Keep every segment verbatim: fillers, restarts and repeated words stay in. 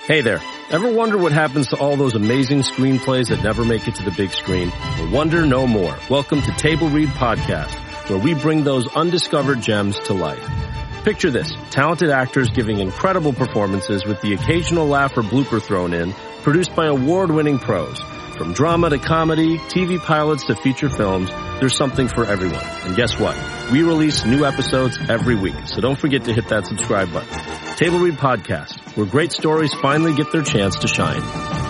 Hey there. Ever wonder what happens to all those amazing screenplays that never make it to the big screen? Well, wonder no more. Welcome to Table Read Podcast, where we bring those undiscovered gems to life. Picture this, talented actors giving incredible performances with the occasional laugh or blooper thrown in, produced by award-winning pros. From drama to comedy, T V pilots to feature films, there's something for everyone. And guess what? We release new episodes every week, so don't forget to hit that subscribe button. Table Read Podcast, where great stories finally get their chance to shine.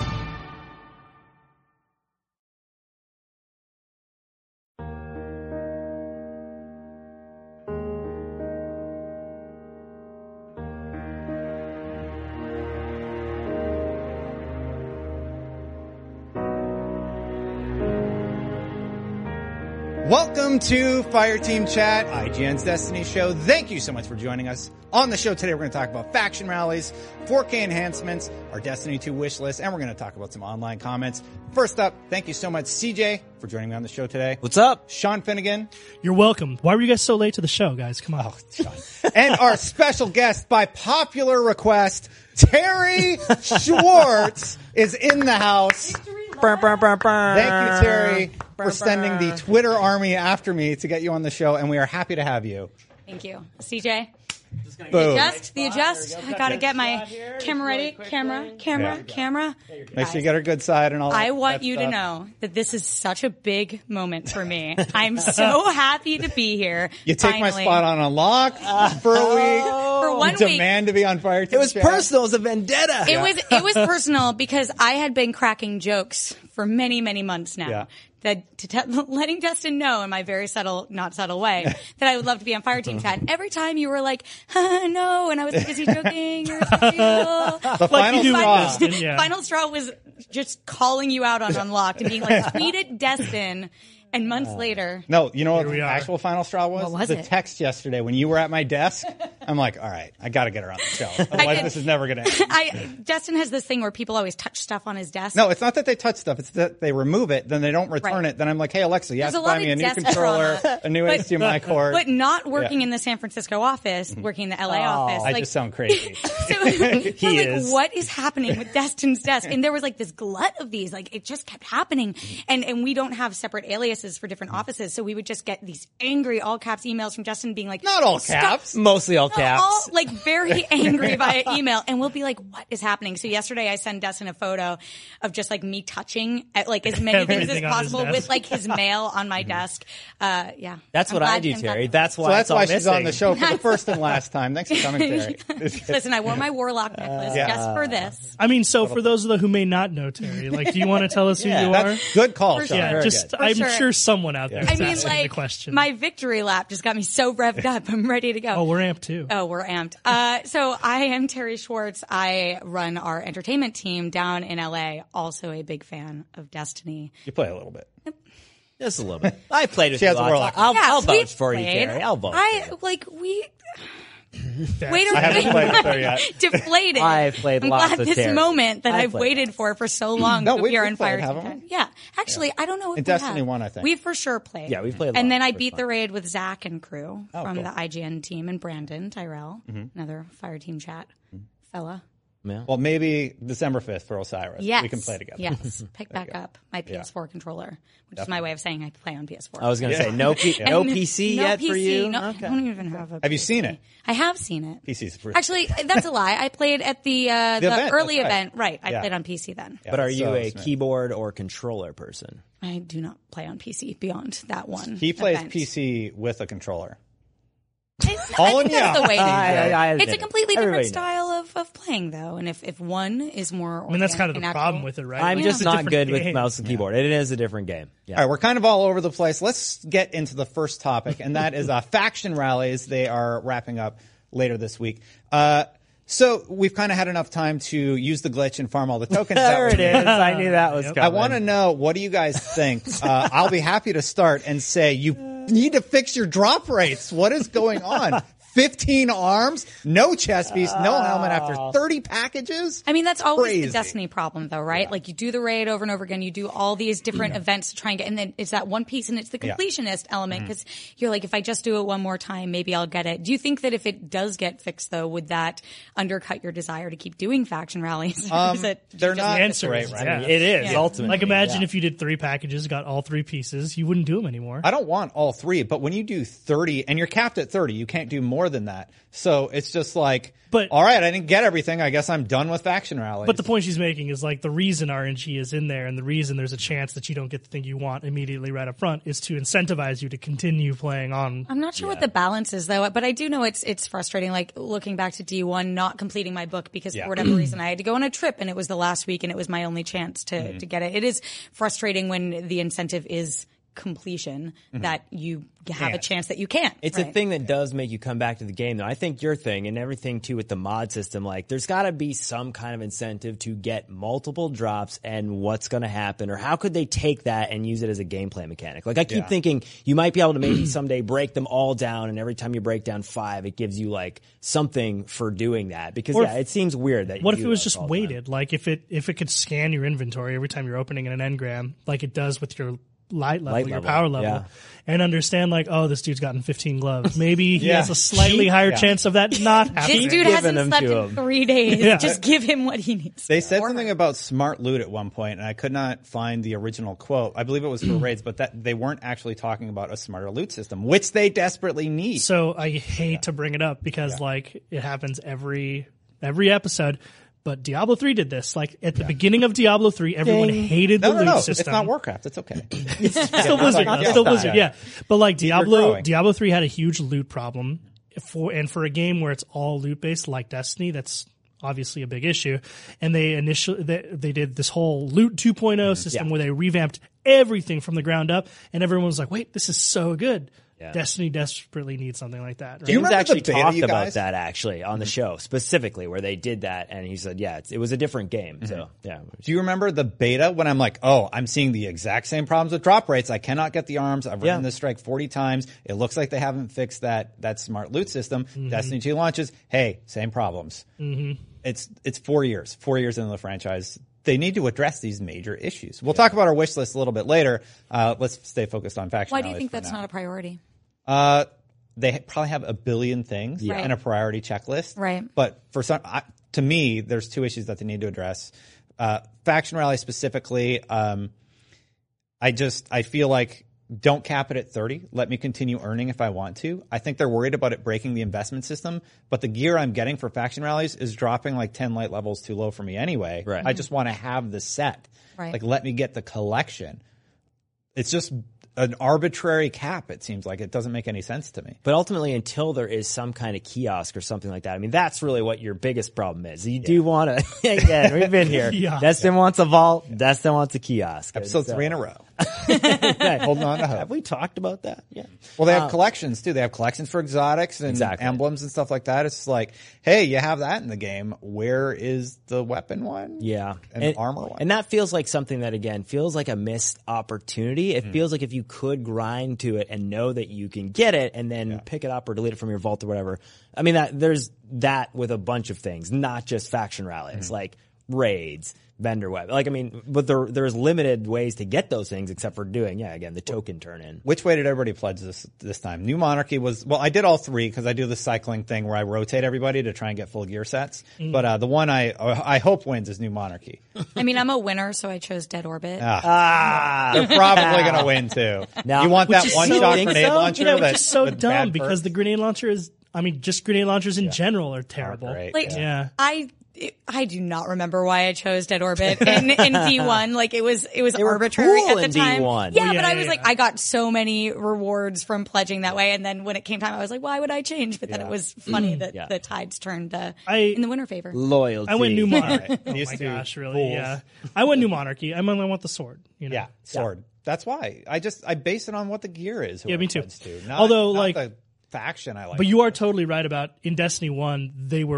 Welcome to Fireteam Chat, I G N's Destiny show. Thank you so much for joining us. On the show today, we're going to talk about faction rallies, four K enhancements, our Destiny two wish list, and we're going to talk about some online comments. First up, thank you so much, C J, for joining me on the show today. What's up? Sean Finnegan. You're welcome. Why were you guys so late to the show, guys? Come on. Oh, Sean. And our special guest, by popular request, Terry Schwartz is in the house. Burr, burr, burr, burr. Thank you, Terry, for sending the Twitter army after me to get you on the show, and we are happy to have you. Thank you. C J? Boom. The adjust, the adjust. I gotta get my camera ready. Camera, camera, Yeah. camera. Make sure you get her good side and all that. I want that you stuff. to know that this is such a big moment for me. I'm so happy to be here. You take finally. my spot on Unlock for a week. For one you week. demand to be on Fireteam It was Chat. personal. It was a vendetta. It was it was personal because I had been cracking jokes for many, many months now. Yeah. That to te- letting Destin know in my very subtle, not subtle way that I would love to be on Fireteam Chat. And every time you were like, huh, no, and I was like, is he joking? You're so real. The final you do straw. with Destin, yeah. Final straw was just calling you out on Unlocked and being like, tweet at Destin. And months later. No, you know what Here we the are. actual final straw was? What was the it? text yesterday when you were at my desk. I'm like, all right, I got to get her on the show. Otherwise, did. this is never going to end. I Destin has this thing where people always touch stuff on his desk. No, it's not that they touch stuff. It's that they remove it, then they don't return Right. it. Then I'm like, hey, Alexa, you There's have a to buy lot me a of new desk controller, trauma. a new But- H D M I cord. But not working Yeah. in the San Francisco office, working in the L A Oh, office. I like, just sound crazy. so, we're He like, is. what is happening with Destin's desk? And there was like this glut of these. Like it just kept happening. And and we don't have separate aliases for different offices, so we would just get these angry all caps emails from Destin being like, Not all "Stop." caps. Mostly all No, caps. all, like very angry via email, and we'll be like, "What is happening?" So yesterday, I sent Destin a photo of just like me touching at like as many things as Everything on his possible desk. with like his mail on my desk. Uh, yeah, That's I'm what I glad- do, I'm glad- Terry. That's why So that's it's all why she's missing. on the show for the first and last time. Thanks for coming, Terry. Listen, I wore my warlock necklace Yeah. just for this. I mean, so for those of the who may not know Terry, like, do you want to tell us who Yeah, you are? That's good call, For Sean. sure. Yeah, Very just good. I'm sure. sure someone out there I is mean, asking like the question. my victory lap just got me so revved up. I'm ready to go. oh, we're amped too. Oh, we're amped. Uh, so I am Terry Schwartz. I run our entertainment team down in L A. Also a big fan of Destiny. You play a little bit. Just a little bit. I played with She you has a lots. warlock. I'll, Yeah, I'll we've vouch for you, played. Terry. I'll vouch I for you. like we. That's- Wait a I haven't minute. played with her yet. Deflated. I've played I'm lots glad with this Terry. moment that I've I've played waited lots. for for so long No, to we- appear we've in played, Fire haven't Team. we? Yeah, actually, I don't know if In we Destiny have. one, I think. We've for sure played. Yeah, we've played a lot. And then I It was beat fun. the raid with Zach and crew Oh, from cool. the I G N team and Brandon Tyrell, another Fire Team Chat fella. Yeah. Well, maybe December fifth for Osiris. Yes. We can play together. Yes. Pick back up my P S four controller, which is my way of saying I play on P S four. I was going to Yeah. say, no P- no And P C no yet P C, for you? No, Okay. I don't even have a Have you P C. seen it? I have seen it. P C's free. Actually, that's a lie. I played at the uh, the, event, early that's right. event. Right. I Yeah. played on P C then. Yeah, But are you so a smart. keyboard or controller person? I do not play on P C beyond that one. He plays event. P C with a controller. It's, All I in think that's you. the way to do I- it. I- I It's admit a it. completely different Everybody style of, of playing, though. And if, if one is more, I mean, that's kind of the natural, problem with it, right? I'm Like, just it's a not different good with game. mouse and keyboard. It is a different game. Yeah. All right, we're kind of all over the place. Let's get into the first topic, and that is uh, faction rallies. They are wrapping up later this week. Uh, so we've kind of had enough time to use the glitch and farm all the tokens. There that it we- is. I knew that was Yep. coming. I want to know, what do you guys think? Uh, I'll be happy to start and say you need to fix your drop rates. What is going on? fifteen arms, no chest piece, no helmet after thirty packages. I mean, that's always Crazy. the Destiny problem, though, right? Yeah. Like, you do the raid over and over again, you do all these different yeah. events to try and get, and then it's that one piece, and it's the completionist yeah. element, because mm-hmm. you're like, if I just do it one more time, maybe I'll get it. Do you think that if it does get fixed, though, would that undercut your desire to keep doing faction rallies? Um, is it, they're not the answer right, is, right? yeah. I mean, it is Yeah. ultimately. Like, imagine yeah. if you did three packages, got all three pieces, you wouldn't do them anymore. I don't want all three, but when you do thirty, and you're capped at thirty, you can't do more than that. So it's just like, But- all right, I didn't get everything. I guess I'm done with faction rallies. But the point she's making is like the reason R N G is in there and the reason there's a chance that you don't get the thing you want immediately right up front is to incentivize you to continue playing on. I'm not sure what the balance is, though, but I do know it's it's frustrating, like looking back to D one, not completing my book because Yeah. for whatever reason I had to go on a trip and it was the last week and it was my only chance to, Mm-hmm. to get it. It is frustrating when the incentive is completion Mm-hmm. that you have a Can't. chance that you can't. It's right? a thing that does make you come back to the game, though. I think your thing and everything, too, with the mod system, like, there's got to be some kind of incentive to get multiple drops and what's going to happen, or how could they take that and use it as a gameplay mechanic? Like, I keep Yeah. thinking you might be able to maybe someday break them all down, and every time you break down five, it gives you, like, something for doing that. Because, Or yeah, if- it seems weird that you What if do it was that just all the time. weighted? Like if it if it could scan your inventory every time you're opening in an engram, like it does with your light level, Light your level, power level, yeah. and understand like, oh, this dude's gotten fifteen gloves. Maybe he Yeah. has a slightly higher Yeah. chance of that not This happening. dude giving hasn't them slept to in him. three days. Yeah. Just give him what he needs. They said Or something her. about smart loot at one point, and I could not find the original quote. I believe it was for raids, but that they weren't actually talking about a smarter loot system, which they desperately need. So I hate to bring it up because like it happens every every episode. But Diablo three did this. Like at the beginning of Diablo three, everyone Ding. hated no, the no, loot no, system. it's not Warcraft. It's okay. Still Blizzard. Yeah, Still yeah. Blizzard. Yeah. But like Diablo, growing. Diablo three had a huge loot problem for, and for a game where it's all loot based like Destiny, that's obviously a big issue. And they initially, they, they did this whole loot two point oh system Yeah. where they revamped everything from the ground up and everyone was like, wait, this is so good. Yeah. Destiny desperately needs something like that. Right? Do you James remember actually the beta, talked you about guys? that actually on the show specifically where they did that, and he said, yeah, it's, it was a different game. So yeah, Do you remember the beta when I'm like, oh, I'm seeing the exact same problems with drop rates. I cannot get the arms. I've Yeah. written this strike forty times. It looks like they haven't fixed that that smart loot system. Destiny two launches. Hey, same problems. Mm-hmm. It's it's four years. Four years into the franchise. They need to address these major issues. We'll talk about our wish list a little bit later. Uh, let's stay focused on faction. Why do you rallies think for that's now. not a priority? Uh, they ha- probably have a billion things Right. and a priority checklist. Right. But for some, I, to me, there's two issues that they need to address. Uh, faction rally specifically, um, I just, I feel like don't cap it at thirty. Let me continue earning if I want to. I think they're worried about it breaking the investment system, but the gear I'm getting for faction rallies is dropping like ten light levels too low for me anyway. Right. I just want to have the set. Right. Like, let me get the collection. It's just an arbitrary cap, it seems like. It doesn't make any sense to me. But ultimately, until there is some kind of kiosk or something like that, I mean, that's really what your biggest problem is. You do want to, again, we've been here. Kiosk. Destin wants a vault. Destin wants a kiosk. Episode So- three in a row. Right. Holding on to hope. Have we talked about that? Yeah. Well, they have collections too. They have collections for exotics and Exactly. emblems and stuff like that. It's like, hey, you have that in the game. Where is the weapon one? Yeah. And, armor one. And that feels like something that, again, feels like a missed opportunity. It feels like if you could grind to it and know that you can get it and then pick it up or delete it from your vault or whatever. I mean, that there's that with a bunch of things, not just faction rallies, like raids, vendor web. Like, I mean, but there there's limited ways to get those things except for doing, yeah, again, the token turn in. Which way did everybody pledge this this time? New Monarchy was, well, I did all three because I do the cycling thing where I rotate everybody to try and get full gear sets. But uh, the one I I hope wins is New Monarchy. I mean, I'm a winner, so I chose Dead Orbit. Ah, They're probably going to win too. Now- you want Which that is one so- shot think grenade so? launcher? Yeah, which that, is so with dumb bad because perks? the grenade launcher is, I mean, just grenade launchers in general are terrible. great. Like, Yeah. I I do not remember why I chose Dead Orbit in, in D one. Like, it was it was were arbitrary cool at in the time. D one. Yeah, Well, yeah, but I yeah, was like, yeah. I got so many rewards from pledging that way, and then when it came time, I was like, why would I change? But then Yeah. it was funny that Yeah. the tides turned uh, I- in the winner favor. loyalty. I went New Monarchy. Oh These my two gosh, really? fools. Yeah. I went New Monarchy. I mean, I want the sword. You know? Yeah, sword. That's why. I just, I base it on what the gear is. Yeah, me too. To, not, Although, not like- the faction I like. But you are totally right about in Destiny one, they were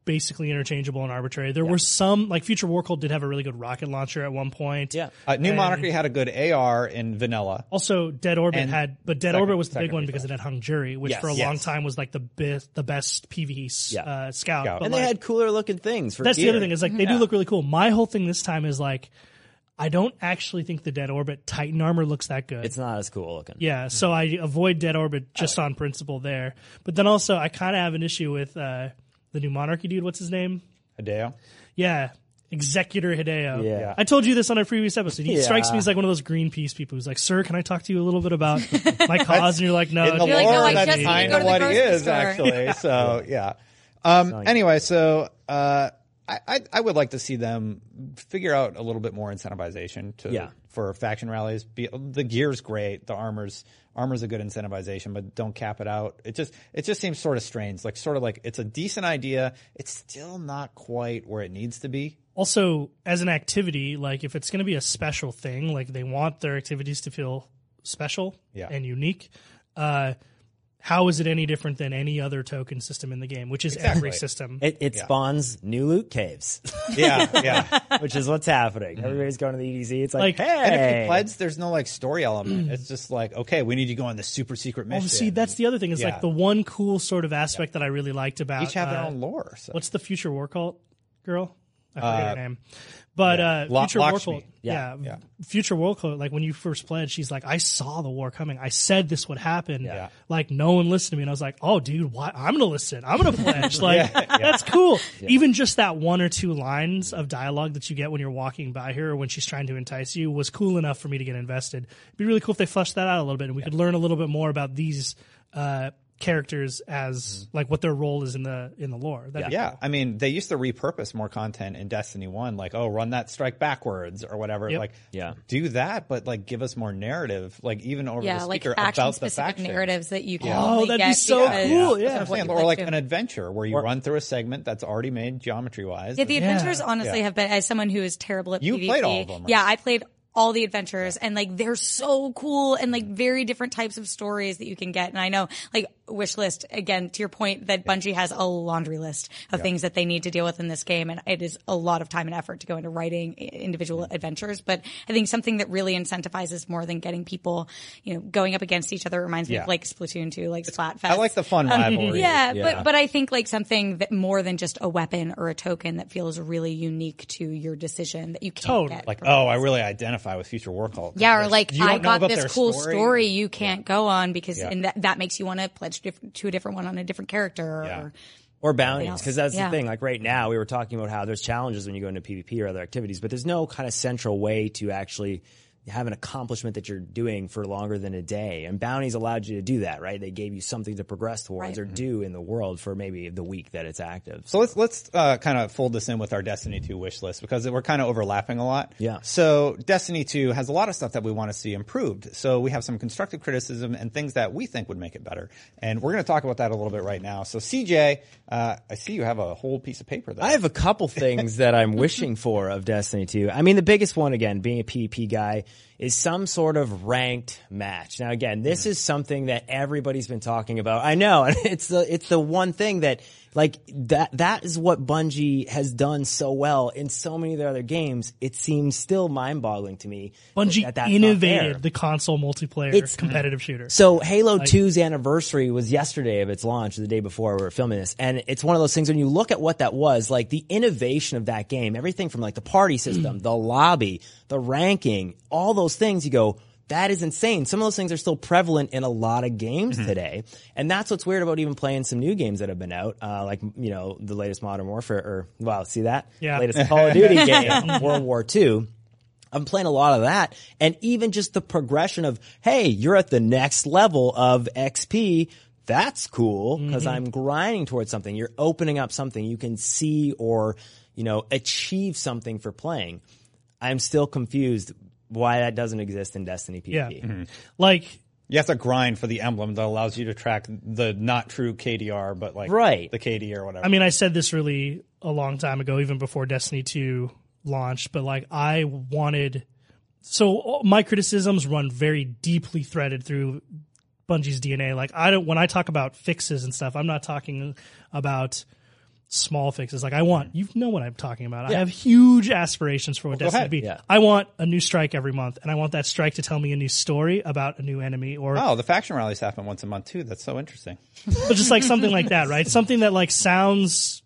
basically interchangeable and arbitrary. There yeah. were some, like Future War Cult did have a really good rocket launcher at one point. Yeah. Uh, New Monarchy had a good A R in vanilla. Also, Dead Orbit And had, but Dead second- Orbit was the big second one because it had Hung Jury, which Yes. for a Yes. long time was like the best, the best P V E Yeah. uh, scout. Scout. But And like, they had cooler looking things for that's gear. the other thing is like they do look really cool. My whole thing this time is like, I don't actually think the Dead Orbit Titan armor looks that good. It's not as cool looking. Yeah, so I avoid Dead Orbit just on principle there. But then also, I kind of have an issue with uh, the New Monarchy dude. What's his name? Hideo. Yeah, Executor Hideo. Yeah. I told you this on a previous episode. He Yeah. strikes me as like one of those Greenpeace people who's like, "Sir, can I talk to you a little bit about my cause?" And you're like, "No." In the You're like, lore, no, I that's just need to kind go of to the what he grocery is, store. actually. So, yeah. Um, anyway, so uh, I, I I would like to see them figure out a little bit more incentivization to Yeah. for faction rallies. Be, the gear's great. The armor's armor's a good incentivization, but don't cap it out. It just it just seems sort of strange. Like sort of like it's a decent idea. It's still not quite where it needs to be. Also, as an activity, like if it's going to be a special thing, like they want their activities to feel special Yeah. and unique. Uh, how is it any different than any other token system in the game, which is every system? It, it spawns new loot caves, Yeah, yeah. which is what's happening. Everybody's going to the E D Z. It's like, Like- hey. And if you pledge, there's no like story element. It's just like, okay, we need you to go on this super secret mission. Oh, see, that's the other thing. Is Yeah. like the one cool sort of aspect that I really liked about each have their uh, own lore. So. what's the Future War Cult girl? I forget her name. But yeah. uh, La- Future War Lakshmi. Cult, Yeah. yeah, Yeah. Future War Cult. Like when you first pledged, she's like, "I saw the war coming. I said this would happen. Yeah. Like no one listened to me." And I was like, "Oh, dude, why? I'm gonna listen. I'm gonna pledge. Like that's cool." Even just that one or two lines of dialogue that you get when you're walking by her or when she's trying to entice you was cool enough for me to get invested. It'd be really cool if they fleshed that out a little bit and we could learn a little bit more about these uh, characters as like what their role is in the in the lore. That'd be Yeah, I mean, they used to repurpose more content in Destiny one, like, oh, run that strike backwards or whatever. Yep. Like, Yeah. do that, but like give us more narrative, like even over Yeah, the like speaker about the action-specific faction. narratives that you can Yeah. only Oh, that'd be get so because cool, of yeah. what you or pledge like to. an adventure where you run through a segment that's already made geometry wise. Yeah, the adventures honestly Yeah. have been, as someone who is terrible at You PvP. played all of them, right? Yeah, I played all the adventures and like they're so cool and like very different types of stories that you can get. And I know like wish list, again, to your point that Bungie has a laundry list of things that they need to deal with in this game. And it is a lot of time and effort to go into writing individual adventures. But I think something that really incentivizes more than getting people, you know, going up against each other reminds me Yeah. of like Splatoon two, like Splatfest. I like the fun rivalry. Yeah, Yeah. but but I think like something that more than just a weapon or a token that feels really unique to your decision that you can't Totally. get. Like, from oh, this. I really identify with Future War Cult. Yeah, or like You don't I know got about this their cool story. story, you can't go on because Yeah. and that that makes you want to pledge diff- to a different one on a different character. Yeah. Or, Or bounties, else. because that's Yeah. the thing. Like right now, we were talking about how there's challenges when you go into PvP or other activities, but there's no kind of central way to actually have an accomplishment that you're doing for longer than a day. And bounties allowed you to do that, right? They gave you something to progress towards Right. or do in the world for maybe the week that it's active. So let's let's uh, kind of fold this in with our Destiny two wish list because we're kind of overlapping a lot. Yeah. So Destiny two has a lot of stuff that we want to see improved. So we have some constructive criticism and things that we think would make it better. And we're going to talk about that a little bit right now. So C J, uh, I see you have a whole piece of paper there. I have a couple things that I'm wishing for of Destiny two. I mean, the biggest one, again, being a PvP guy, is some sort of ranked match. Now, again, this is something that everybody's been talking about. I know, and it's the it's the one thing that, like, that that is what Bungie has done so well in so many of their other games. It seems still mind-boggling to me. Bungie that that's not there. innovated the console multiplayer It's- competitive shooter. So Halo two's anniversary was yesterday of its launch, the day before we were filming this. And it's one of those things when you look at what that was, like the innovation of that game, everything from like the party system, the lobby, the ranking, all those things, you go, that is insane. Some of those things are still prevalent in a lot of games today. And that's what's weird about even playing some new games that have been out, uh, like, you know, the latest Modern Warfare, or, wow, see that? Yeah. Latest Call of Duty game, World War Two. I'm playing a lot of that. And even just the progression of, hey, you're at the next level of X P. That's cool because Mm-hmm. I'm grinding towards something. You're opening up something you can see or, you know, achieve something for playing. I'm still confused why that doesn't exist in Destiny PvP. Yeah. Like, You have to grind for the emblem that allows you to track the not true K D R, but like Right. the K D or whatever. I mean, I said this really a long time ago, even before Destiny two launched, but like I wanted, so all my criticisms run very deeply threaded through Bungie's D N A. Like I don't, when I talk about fixes and stuff, I'm not talking about small fixes. Like I want, you know what I'm talking about. Yeah. I have huge aspirations for what Well, go Destiny ahead. to be. Yeah. I want a new strike every month, and I want that strike to tell me a new story about a new enemy, or Oh, the faction rallies happen once a month too. That's so interesting. but just like something like that, right? Something that like sounds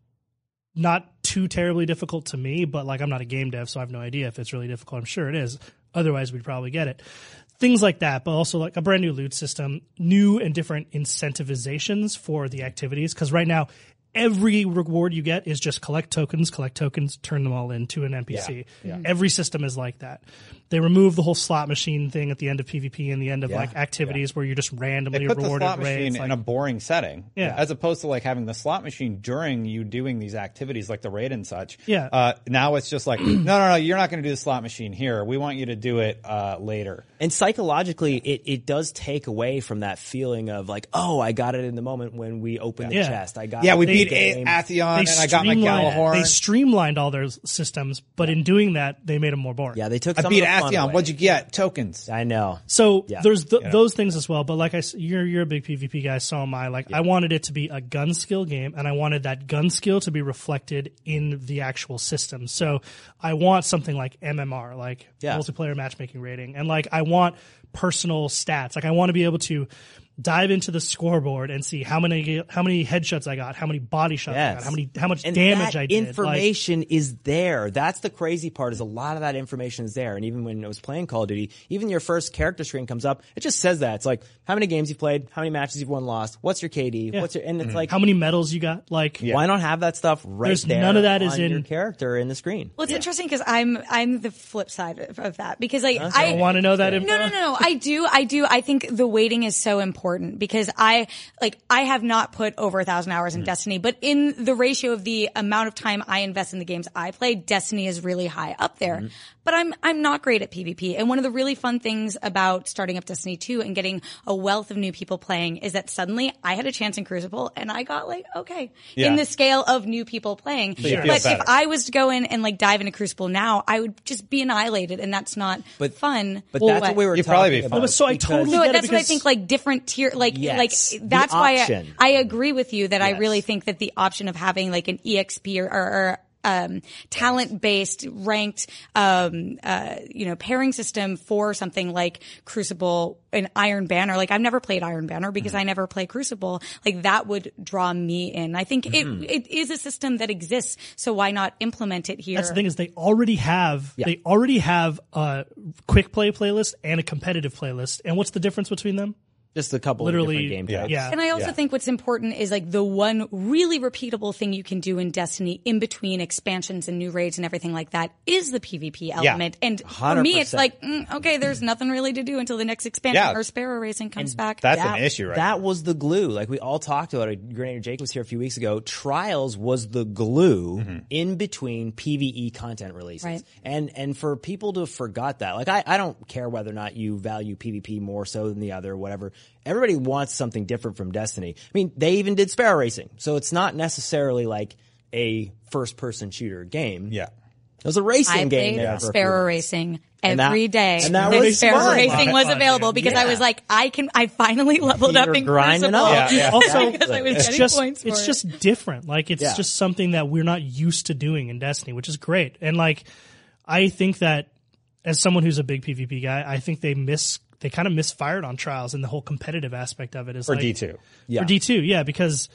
not too terribly difficult to me, but like I'm not a game dev, so I have no idea if it's really difficult. I'm sure it is. Otherwise, we'd probably get it. Things like that, but also like a brand new loot system, new and different incentivizations for the activities. Because right now, every reward you get is just collect tokens, collect tokens, turn them all into an N P C. Yeah, yeah. Every system is like that. They remove the whole slot machine thing at the end of PvP and the end of Yeah. like activities where you're just randomly They put the rewarded slot machine raids. in Like, a boring setting, Yeah. as opposed to like having the slot machine during you doing these activities like the raid and such. Yeah. Uh, now it's just like, no, no, no, you're not going to do the slot machine here. We want you to do it uh, later. And psychologically, it, it does take away from that feeling of like, oh, I got it in the moment when we opened the Yeah. chest. I got Yeah, it we in beat the game. Atheon they and I got my streamlined- Galahorn. They streamlined all their systems, but in doing that, they made them more boring. Yeah, they took I some beat of the fun Atheon. away. What'd you get? Tokens. I know. So Yeah. there's th- You know. those things as well, but like I, s- you're you're a big PvP guy, so am I. Like I wanted it to be a gun skill game, and I wanted that gun skill to be reflected in the actual system. So I want something like M M R, like Yeah. multiplayer matchmaking rating, and like I want personal stats. Like I want to be able to dive into the scoreboard and see how many how many headshots I got, how many body shots I Yes. got, how many how much And damage that I did. Like, information is there. That's the crazy part, is a lot of that information is there. And even when I was playing Call of Duty, even your first character screen comes up, it just says that. It's like, how many games you've played, how many matches you've won, lost, what's your K D, Yeah. what's your, and it's like, how many medals you got. Like why not have that stuff right There's there none of that is on in- your character in the screen? Well, it's interesting because I'm I'm the flip side of, of that because like I I don't want to know that info. No, no, no, no. I do. I do. I think the waiting is so important because I, like, I have not put over a thousand hours in Mm-hmm. Destiny, but in the ratio of the amount of time I invest in the games I play, Destiny is really high up there. Mm-hmm. But I'm, I'm not great at PvP. And one of the really fun things about starting up Destiny two and getting a wealth of new people playing is that suddenly I had a chance in Crucible and I got like, okay, Yeah. in the scale of new people playing. you feel But better. if I was to go in and like dive into Crucible now, I would just be annihilated and that's not But- fun. But that's what we were You'd talking probably be about. fine. But so I because- totally No, get it that's what I because- think. Like different tier, like Yes. like The that's why I, option. I agree with you that I Yes. really think that the option of having like an E X P or, or, or um, talent based ranked, um, uh, you know, pairing system for something like Crucible and Iron Banner. Like I've never played Iron Banner because Mm-hmm. I never play Crucible. Like that would draw me in. I think Mm-hmm. it it is a system that exists. So why not implement it here? That's the thing is they already have Yeah. they already have a quick play playlist and a competitive playlist. And what's the difference between them? Just a couple Literally, of different game types. yeah. And I also Yeah. think what's important is like the one really repeatable thing you can do in Destiny in between expansions and new raids and everything like that is the PvP element. And for me, it's one hundred percent. like, mm, okay, there's nothing really to do until the next expansion Yeah. or Sparrow Racing comes back. That's That- an issue, right? That was the glue. Like we all talked about it. Grenadier Jake was here a few weeks ago. Trials was the glue Mm-hmm. in between PvE content releases. Right. And and for people to have forgot that, like I, I don't care whether or not you value PvP more so than the other, whatever. Everybody wants something different from Destiny. I mean, they even did Sparrow Racing. So it's not necessarily like a first person shooter game. yeah. It was a racing I game. played there for a few Sparrow months. Racing And that- every day. and that This was Sparrow fun. Racing was Fun, available yeah. because Yeah. I was like, I can, I finally leveled You up were in grinding Crucible. up. Yeah, yeah. Also, because I was it's getting just points for it's it. just different. Like it's Yeah. just something that we're not used to doing in Destiny, which is great. And like I think that as someone who's a big PvP guy, I think they miss they kind of misfired on Trials and the whole competitive aspect of it is For like, D two. Yeah. For D two, yeah, because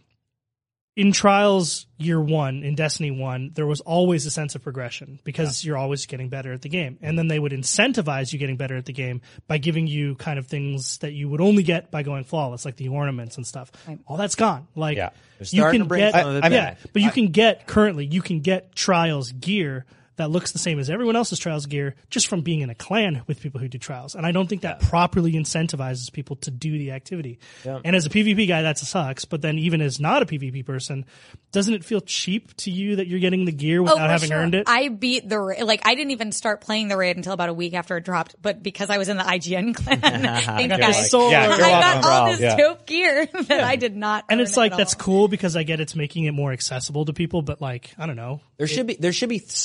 in Trials year one, in Destiny one, there was always a sense of progression because you're always getting better at the game. And then they would incentivize you getting better at the game by giving you kind of things that you would only get by going flawless, like the ornaments and stuff. All that's gone. Like Yeah. They're you starting can to bring get, some of it I mean, yeah, but you can get currently, you can get Trials gear that looks the same as everyone else's Trials gear just from being in a clan with people who do Trials. And I don't think that properly incentivizes people to do the activity. And as a PvP guy, that sucks. But then even as not a PvP person, doesn't it feel cheap to you that you're getting the gear without Oh, for having sure. earned it? I beat the ra- like I didn't even start playing the raid until about a week after it dropped, but because I was in the I G N clan, thank got God, the sword. Yeah, you're I welcome, got all bro. this Yeah. dope gear that I did not. and earn it's like, at that's all. cool because I get it's making it more accessible to people, but like, I don't know. There should be there should be something.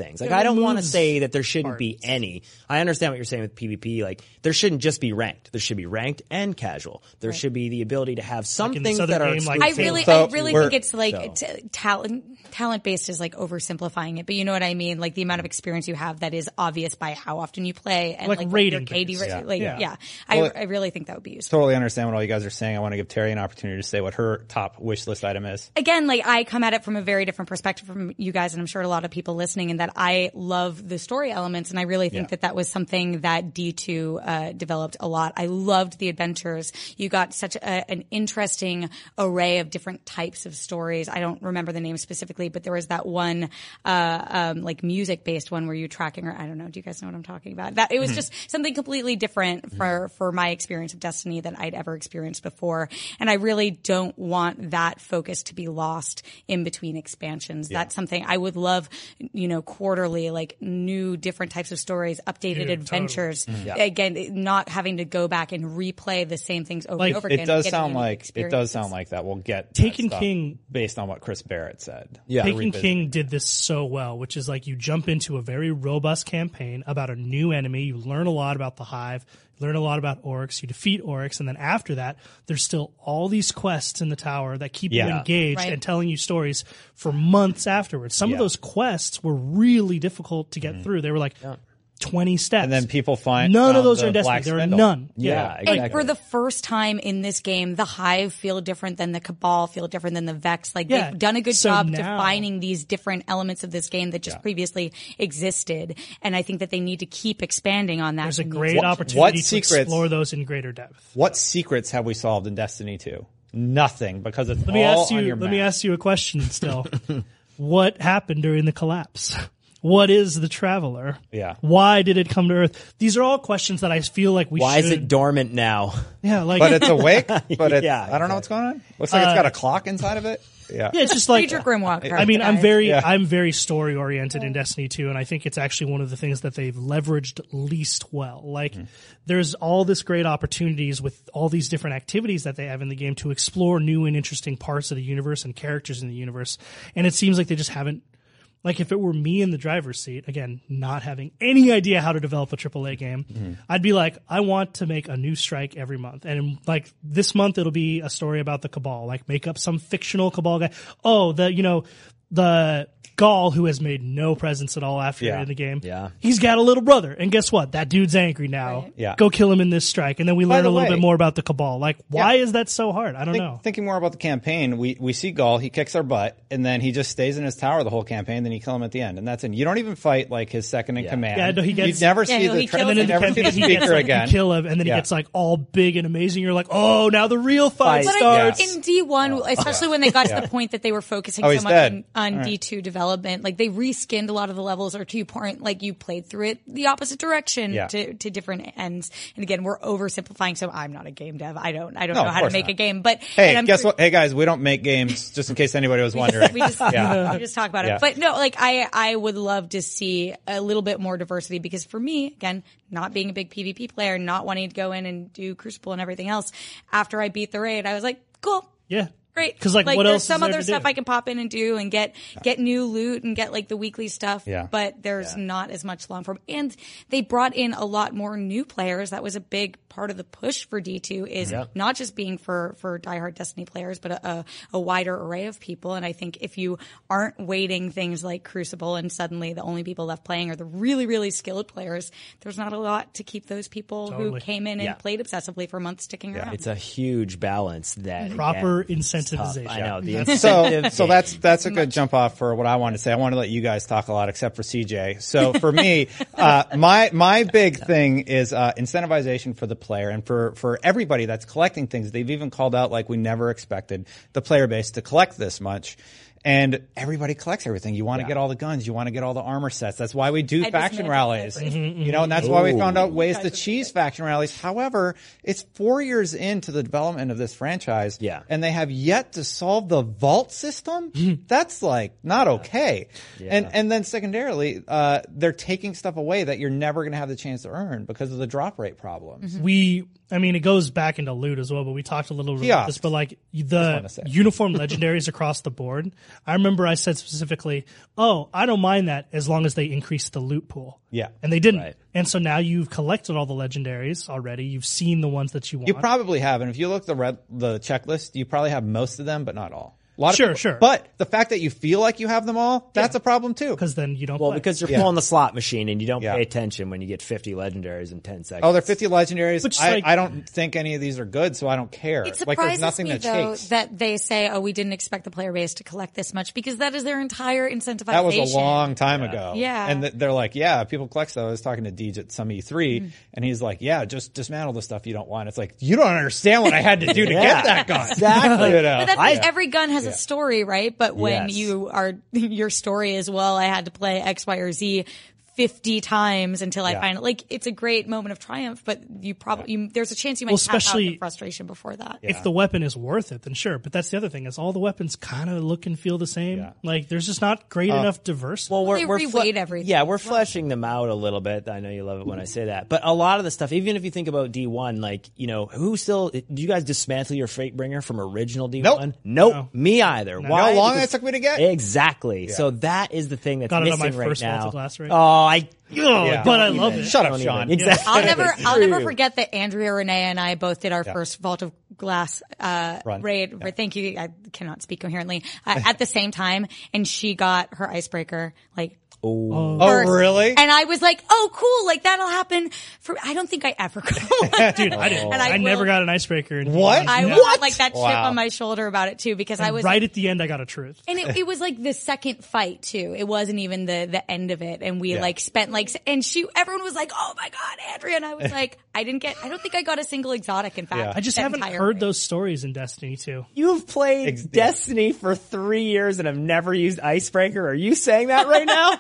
things. Like Yeah, I don't want to moves say that there shouldn't parts. be any. I understand what you're saying with PvP. Like there shouldn't just be ranked. There should be ranked and casual. There should be the ability to have some Like in this things other that are game, like I exclusive. really, So I really we're- think it's like So. t- talent, talent based is like oversimplifying it, but you know what I mean? Like the amount of experience you have that is obvious by how often you play and Like like, rating your K D, based. versus- Yeah. like, Yeah. yeah. I, Well, I really think that would be useful. Totally understand what all you guys are saying. I want to give Terry an opportunity to say what her top wish list item is. Again, like I come at it from a very different perspective from you guys, and I'm sure a lot of people listening, and that I love the story elements, and I really think Yeah. that that was something that D two uh, developed a lot. I loved the adventures. You got such a, an interesting array of different types of stories. I don't remember the name specifically, but there was that one uh, um, like music based one where you're tracking, or I don't know. Do you guys know what I'm talking about? That it was just something completely different for for my experience of Destiny than I'd ever experienced before, and I really don't want that focus to be lost in between expansions. That's something I would love, you know, quarterly, like new different types of stories, updated Dude, adventures. Again, not having to go back and replay the same things over Like, and over again. It does getting sound new like it does experiences. sound like that. We'll get that Taken stuff King- based on what Chris Barrett said. Yeah. Taken Revisit. King did this so well, which is like you jump into a very robust campaign about a new enemy. You learn a lot about the Hive, you learn a lot about Oryx, you defeat Oryx, and then after that, there's still all these quests in the tower that keep you Yeah. engaged Right. and telling you stories for months afterwards. Some Yeah. of those quests were really difficult to get through. They were like twenty steps. And then people find none of found those the are in Destiny. Black There are Spindle. none. Yeah, And exactly. for the first time in this game, the Hive feel different than the Cabal, feel different than the Vex. Like Yeah. they've done a good So job now- defining these different elements of this game that just previously existed. And I think that they need to keep expanding on that. There's a in these great expansions. opportunity what to secrets- explore those in greater depth. What secrets have we solved in Destiny two? Nothing, because it's Let me all ask on you. your Let me map. ask you a question. Still, what happened during the collapse? What is the Traveler? Yeah. Why did it come to Earth? These are all questions that I feel like we Why should. is it dormant now? Yeah, like But it's awake. But it's, Yeah, I don't know what's going on. Looks like it's got a clock inside of it. Yeah. yeah, it's just like Future Grimwalker. I mean, I'm guys. very, Yeah. I'm very story oriented in Destiny two, and I think it's actually one of the things that they've leveraged least well. Like, Mm-hmm. there's all this great opportunities with all these different activities that they have in the game to explore new and interesting parts of the universe and characters in the universe, and it seems like they just haven't. Like, if it were me in the driver's seat, again, not having any idea how to develop a triple A game, Mm-hmm. I'd be like, I want to make a new strike every month. And like this month, it'll be a story about the Cabal. Like, make up some fictional Cabal guy. Oh, the, you know, the Gaul who has made no presence at all after Yeah. in the game. Yeah. He's got a little brother. And guess what? That dude's angry now. Right. Yeah. Go kill him in this strike. And then we By learn the a little way- bit more about the Cabal. Like, why Yeah. is that so hard? I don't Think- know. Thinking more about the campaign, we, we see Gaul, he kicks our butt, and then he just stays in his tower the whole campaign, then you kill him at the end, and that's it. You don't even fight like his second in command. Yeah, no, he gets- you never Yeah, see no, the he tra- kills And then you in the never see campaign, the he gets speaker like, again. you kill him, and then Yeah. he gets like all big and amazing. You're like, oh, now the real fight Fight. But I starts. think in D one, especially when they got to the point that they were focusing Oh, so he's much dead. on, on All right. D two development, like they reskinned a lot of the levels, or to your point, like you played through it the opposite direction Yeah. to, to different ends. And again, we're oversimplifying, so I'm not a game dev. I don't, I don't No, know of how to course make not. a game, but Hey, and I'm guess sure- what? Hey guys, we don't make games, just in case anybody was wondering. we just Yeah. we just talk about Yeah. it. But no, like I I would love to see a little bit more diversity, because for me, again, not being a big PvP player, not wanting to go in and do Crucible and everything else, after I beat the raid, I was like, cool. Yeah. Great. 'Cause, like, what there's else is some there other to stuff do? I can pop in and do and get get new loot and get like the weekly stuff. Yeah. But there's not as much long form. And they brought in a lot more new players. That was a big part of the push for D two, is not just being for for diehard Destiny players, but a, a, a wider array of people. And I think if you aren't weighting things like Crucible and suddenly the only people left playing are the really, really skilled players, there's not a lot to keep those people Totally. who came in and Yeah. played obsessively for months sticking around. It's a huge balance that Proper again, it's tough. incentivization. I know the So, incentive. so that's that's a good jump off for what I wanted to say. I want to let you guys talk a lot, except for C J. So for me, uh, my my big thing is uh, incentivization for the player and for for everybody that's collecting things. They've even called out, like, we never expected the player base to collect this much. And everybody collects everything. You want to Yeah. get all the guns. You want to get all the armor sets. That's why we do I just faction made it rallies. happen. You know, and that's why we found out ways Guys to are cheese faction rallies. However, it's four years into the development of this franchise. Yeah. And they have yet to solve the vault system. That's like not okay. And and then secondarily, uh, they're taking stuff away that you're never going to have the chance to earn because of the drop rate problems. we I mean, it goes back into loot as well, but we talked a little bit Yeah. about this, but like the uniform legendaries across the board. I remember I said specifically, oh, I don't mind that as long as they increase the loot pool. Yeah. And they didn't. Right. And so now you've collected all the legendaries already. You've seen the ones that you want. You probably have, and if you look at the red, the checklist, you probably have most of them, but not all. A lot of Sure, people, sure. But the fact that you feel like you have them all, that's a problem too. Because then you don't Well, play. because you're Yeah. pulling the slot machine and you don't Yeah. pay attention when you get fifty legendaries in ten seconds. Oh, they're fifty legendaries. Which is I, like- I don't think any of these are good, so I don't care. It Like, surprises there's nothing me that though shakes. that they say, "Oh, we didn't expect the player base to collect this much," because that is their entire incentivization. That was a long time ago. Yeah. And th- they're like, yeah, people collect stuff. I was talking to Deej at some E three, Mm. and he's like, yeah, just dismantle the stuff you don't want. It's like, you don't understand what I had to do to Yeah, get that gun. exactly. You know? But that's I- like every gun has a story, right? But when Yes. you are, your story is, well, I had to play X, Y, or Z fifty times until I Yeah. find it. Like, it's a great moment of triumph, but you probably, you, there's a chance you might Well, tap out especially- in frustration before that. if the weapon is worth it, then sure. But that's the other thing is all the weapons kind of look and feel the same. Yeah. Like there's just not great enough diversity. Well, we're, They we're reweight everything Yeah, we're as well. fleshing them out a little bit. I know you love it when I say that. But a lot of the stuff, even if you think about D one, like, you know, who still, do you guys dismantle your Fatebringer from original D one? Nope. Nope. No. Me either. You know Why? how long Because- that took me to get? Exactly. So that is the thing that's Got it on missing my right first now. Vault of Glass raid. Oh, I, Yeah. but I love it. Shut up, Don't Sean. even. Exactly. I'll never, It's I'll never true. forget that Andrea Renee and I both did our first Vault of Glass uh, Run. raid. Yeah. Thank you. I cannot speak coherently uh, at the same time, and she got her icebreaker like. Oh, first. really? And I was like, "Oh, cool! Like that'll happen." For I don't think I ever got one. Dude, I didn't. And I, I never will- got an icebreaker. In What? D one. I Yeah. had like that chip Wow. on my shoulder about it too, because I was right like, at the end, I got a truth. and it, it was like the second fight too. It wasn't even the the end of it, and we Yeah. like spent like, s- and she, everyone was like, "Oh my god, Andrea!" And I was like, "I didn't get. I don't think I got a single exotic. In fact, Yeah. I just that haven't entire heard raid. those stories in Destiny two. You've played Ex- yeah. Destiny for three years and have never used Icebreaker. Are you saying that right now?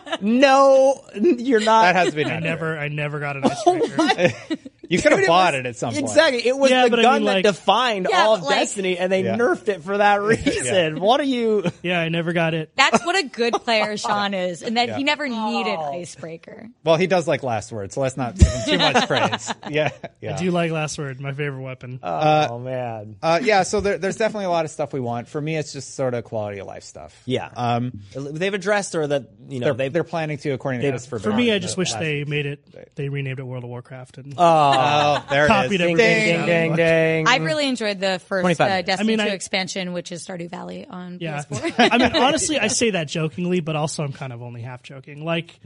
No, you're not. That has to be I not never, I never got an Oh icebreaker. You could have Dude, it bought was- it at some point. Exactly. It was Yeah, the but I gun mean, that like- defined Yeah, all of but like- Destiny, and they Yeah. nerfed it for that reason. What are you? Yeah, I never got it. That's what a good player Sean is, and that he never needed icebreaker. Well, he does like last word, so let's not give him too much praise. Yeah, yeah. I do like Last Word, my favorite weapon. Oh man. Uh, yeah, so there, there's definitely a lot of stuff we want. For me, it's just sort of quality of life stuff. Yeah. Um, They've addressed or that you know they're, they've they're planning to, according to they've- us, for For Beyond me, I the just wish last- they made it. They renamed it World of Warcraft and Oh, there it copied is. everything. ding ding ding ding. I really enjoyed the first twenty-five uh, minutes. Destiny I mean, two I- expansion, which is Stardew Valley on Yeah. P S four. I mean, honestly, I say that jokingly, but also I'm kind of only half joking. Like,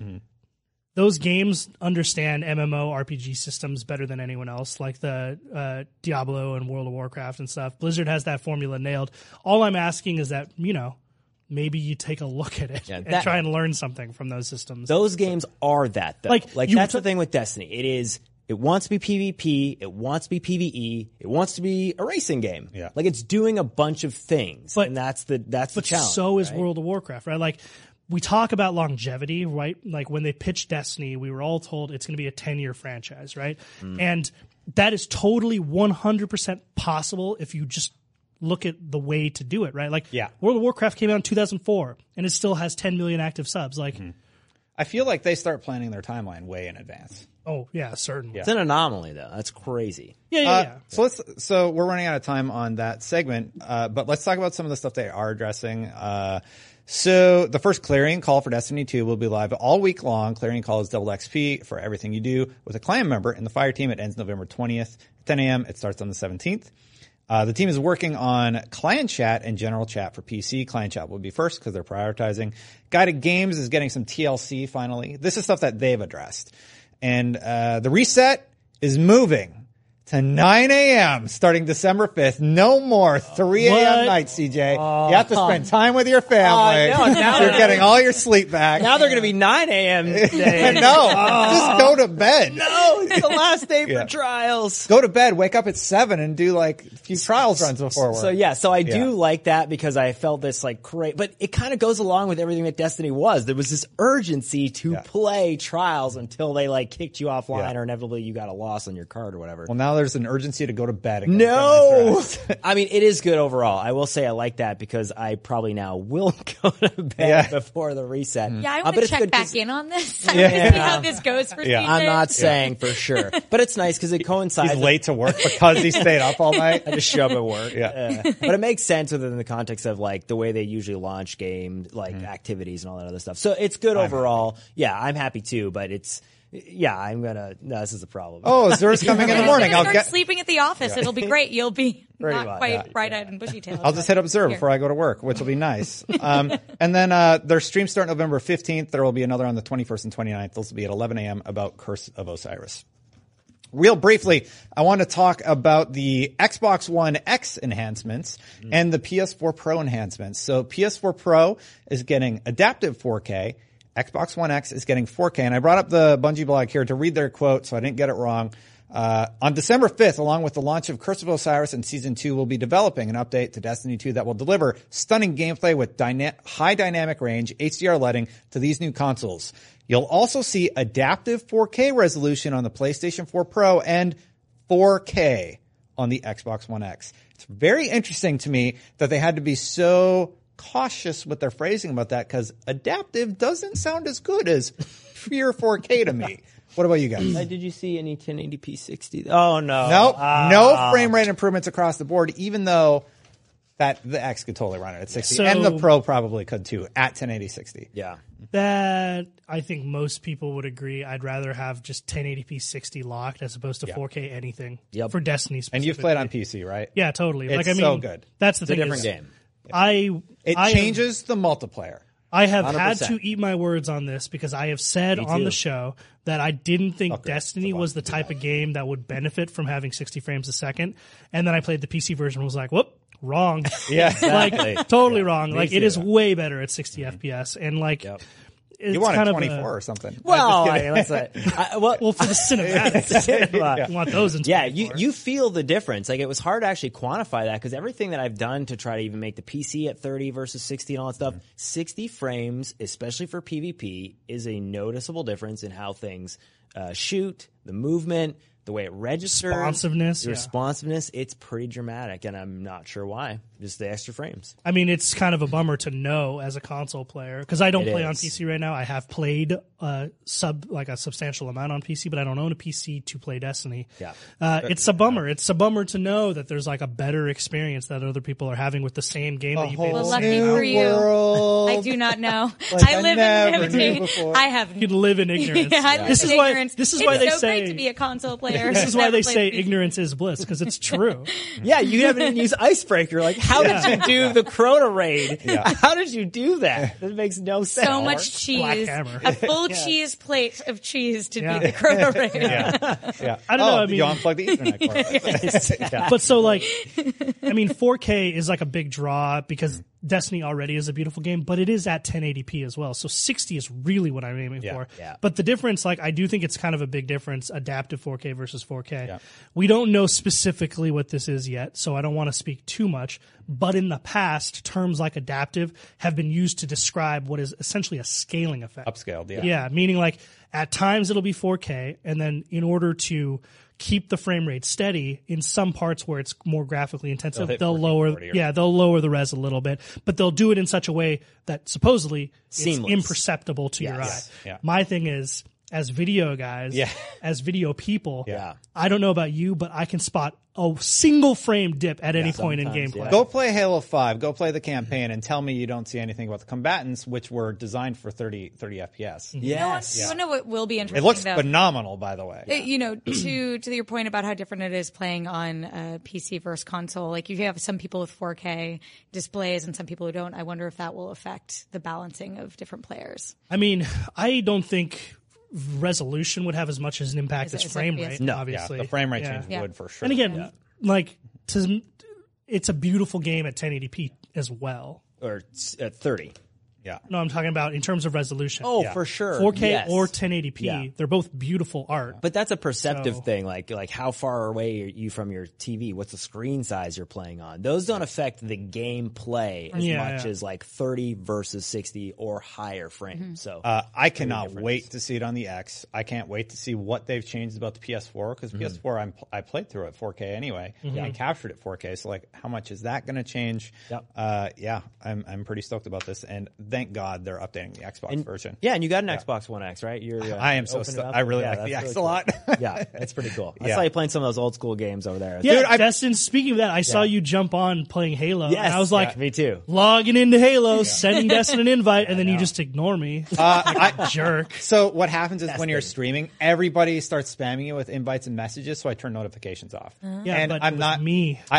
those games understand M M O R P G systems better than anyone else, like the uh, Diablo and World of Warcraft and stuff. Blizzard has that formula nailed. All I'm asking is that, you know, maybe you take a look at it Yeah, and that- try and learn something from those systems. Those games are that though. Like, Like, you that's t- the thing with Destiny. It is. It wants to be PvP. It wants to be PvE. It wants to be a racing game. Yeah. Like it's doing a bunch of things, But- and that's the that's the But challenge. so is right? World of Warcraft, right? Like, we talk about longevity, right? Like when they pitched Destiny, we were all told it's going to be a ten-year franchise, right? Mm. And that is totally one hundred percent possible if you just look at the way to do it, right? Like, Yeah. World of Warcraft came out in two thousand four, and it still has ten million active subs. Like, I feel like they start planning their timeline way in advance. oh, yeah, certainly. It's an anomaly though. That's crazy. Yeah, yeah, Uh, yeah. So let's. So we're running out of time on that segment, uh, but let's talk about some of the stuff they are addressing. Uh, so the first Clarion Call for Destiny two will be live all week long. Clarion Call is double X P for everything you do with a clan member in the fire team. It ends November twentieth at ten a.m. It starts on the seventeenth. Uh, the team is working on Client Chat and General Chat for P C. Client Chat will be first because they're prioritizing. Guided Games is getting some T L C finally. This is stuff that they've addressed. And uh, the reset is moving to nine a.m. starting December fifth. No more three a.m. What? nights, C J. You have to spend time with your family. Oh, no, now- You're getting all your sleep back. Now they're going to be nine a.m. no, today. just go to bed. No, it's the last day Yeah. for trials. Go to bed, wake up at seven and do like a few trials runs before work. So yeah, so I do Yeah. like that because I felt this like great, but it kind of goes along with everything that Destiny was. There was this urgency to Yeah. play trials until they like kicked you offline Yeah. or inevitably you got a loss on your card or whatever. Well, now now there's an urgency to go to bed. And No, I mean, it is good overall. I will say I like that because I probably now will go to bed yeah. before the reset. Yeah, I uh, want but to it's check good back in on this. I Yeah. want to see how this goes for Yeah. C J. I'm not saying for sure, but it's nice because it coincides. He's late to work because he stayed up all night. I just show up at work. Yeah. Uh, but it makes sense within the context of like the way they usually launch games, like mm-hmm. activities and all that other stuff. So it's good I'm overall. happy. Yeah, I'm happy too, but it's, yeah, I'm gonna, no, this is a problem. Oh, Zer's coming in the morning. I'll start get sleeping at the office. It'll be great. You'll be Pretty not much, quite yeah. bright-eyed and bushy-tailed. I'll just hit up Zer before I go to work, which will be nice. Um, and then uh, their streams start November fifteenth. There will be another on the twenty-first and twenty-ninth. Those will be at eleven a.m. about Curse of Osiris. Real briefly, I want to talk about the Xbox One X enhancements mm. and the P S four Pro enhancements. So P S four Pro is getting adaptive four K. Xbox One X is getting four K. And I brought up the Bungie blog here to read their quote so I didn't get it wrong. Uh, on December fifth, along with the launch of Curse of Osiris and Season two, we'll be developing an update to Destiny two that will deliver stunning gameplay with dyna- high dynamic range, H D R lighting to these new consoles. You'll also see adaptive four K resolution on the PlayStation four Pro and four K on the Xbox One X. It's very interesting to me that they had to be so cautious with their phrasing about that because adaptive doesn't sound as good as pure four K to me. What about you guys? Uh, did you see any ten eighty p sixty? Oh, no. Nope. Uh, no frame rate improvements across the board, even though that the X could totally run it at sixty. So, and the Pro probably could too at ten eighty sixty. Yeah. That I think most people would agree. I'd rather have just ten eighty p sixty locked as opposed to Yeah. four K anything Yep. for Destiny specifically. And you've played on P C, right? Yeah, totally. It's like I mean, so good. That's the It's a thing. different is, game. I It I changes the multiplayer. I have one hundred had percent. to eat my words on this because I have said Me on too. the show that I didn't think Okay, Destiny so was the type of game that would benefit from having sixty frames a second. And then I played the P C version and was like, whoop, wrong. Yeah. Exactly. Like, totally wrong. Like, it too. is way better at sixty F P S. And, like, Yep. it's You wanted kind twenty-four of a, or something. Well, I'm I just mean, let's say, I, well, well, for the cinematics, you want those in yeah, twenty-four. you, you feel the difference. Like, it was hard to actually quantify that because everything that I've done to try to even make the P C at thirty versus sixty and all that stuff, Mm-hmm. sixty frames, especially for PvP, is a noticeable difference in how things uh, shoot, the movement, the way it registers. Responsiveness, The yeah. responsiveness, it's pretty dramatic, and I'm not sure why. Just the extra frames. I mean, it's kind of a bummer to know as a console player because I don't It play on is. P C right now. I have played uh, sub like a substantial amount on P C, but I don't own a P C to play Destiny. Yeah. uh, it's a bummer. It's a bummer to know that there's like a better experience that other people are having with the same game that you pay. Well, the lucky same. for you. world. I do not know. Like I I live never in knew Liberty. before. I have You can live in ignorance. Yeah, I Yeah. live This in is why. ignorance. This is it's why they so say. great to be a console player. This is why Never they played say P C. ignorance is bliss because it's true. Yeah, you haven't even used Icebreaker. Like, how Yeah. did you do the Crota raid? Yeah. How did you do that? That makes no sense. So much Black cheese. Hammer. A full cheese plate of cheese to Yeah. beat the Chrono Raid. Yeah. Yeah. I don't oh, know, I did you mean- unplug the Ethernet cord? Yeah. But so like, I mean, four K is like a big draw because Destiny already is a beautiful game, but it is at ten eighty p as well. So sixty is really what I'm aiming Yeah, for. yeah. But the difference, like, I do think it's kind of a big difference, adaptive four K versus four K. Yeah. We don't know specifically what this is yet, so I don't want to speak too much. But in the past, terms like adaptive have been used to describe what is essentially a scaling effect. Upscaled, yeah. Yeah, meaning like at times it'll be four K, and then in order to keep the frame rate steady in some parts where it's more graphically intensive, They'll hit they'll fourteen lower, forty or- yeah, they'll lower the res a little bit, but they'll do it in such a way that supposedly Seamless. it's imperceptible to your eye. Yes. Yeah. My thing is, as video guys, Yeah. as video people, Yeah. I don't know about you, but I can spot a single frame dip at any point in sometimes, gameplay. yeah. Go play Halo five. Go play the campaign and tell me you don't see anything about the combatants, which were designed for thirty, thirty F P S. Yes. You know what will be It interesting, looks though? phenomenal, by the way. It- you know, to to your point about how different it is playing on uh, P C versus console. Like you have some people with four K displays and some people who don't. I wonder if that will affect the balancing of different players. I mean, I don't think resolution would have as much as an impact As- as as frame F P S. rate. No. Yeah, obviously, the frame rate Yeah. change Yeah. would for sure. And again, like to, it's a beautiful game at ten eighty p as well. Or uh, thirty. Yeah. No, I'm talking about in terms of resolution. Oh, Yeah. for sure. four K Yes. or ten eighty p. Yeah. They're both beautiful art. But that's a perceptive So- thing, like like how far away are you from your T V? What's the screen size you're playing on? Those don't affect the game play as Yeah, much yeah. as like thirty versus sixty or higher frames. So Uh, I cannot wait to see it on the X. I can't wait to see what they've changed about the P S four because P S four I'm, I played through at four K anyway and captured it four K. So like, how much is that going to change? Yep. Uh, yeah, I'm I'm pretty stoked about this, and thank God they're updating the Xbox and, version. yeah, and you got an Xbox One X, right? You're, uh, I am so open it sto- up? I really Yeah, like the that's X really a lot. cool. Yeah, that's pretty cool. I Yeah. saw you playing some of those old school games over there. Yeah, Dude, I- Destin, speaking of that, I saw Yeah. you jump on playing Halo. Yes, and I was like, yeah, me too. logging into Halo, sending Destin an invite, and then you just ignore me. Uh, I, Jerk. So what happens is when you're streaming, everybody starts spamming you with invites and messages. So I turn notifications off. Yeah, and but I'm it was not me. I